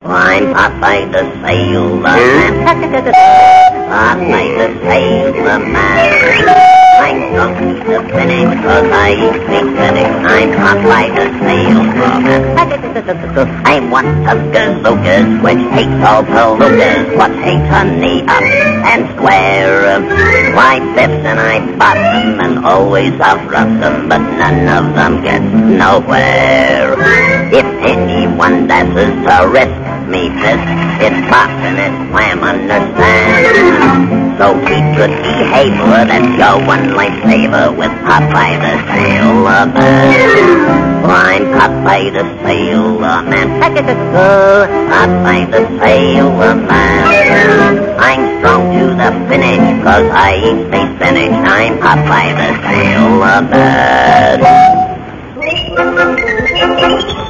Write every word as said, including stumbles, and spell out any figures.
I'm Popeye the Sailor Man. Popeye the Sailor Man. I'm drunk to the finish, cause I eat me finish. I'm Popeye the Sailor Man. I want some gazookas, which hates all palookas. What hates honey up and square. Why biffs and I bottom and always outrun them, but none of them gets nowhere. If anyone dances to risk me fist, it's pop and it's wham, understand? So keep good behavior, that's your one lifesaver with Popeye the Sailor Man. I'm Popeye the Sailor Man. Popeye the Sailor Man. I'm strong to the finish, cause I eat space spinach. I'm Popeye the Sailor Man.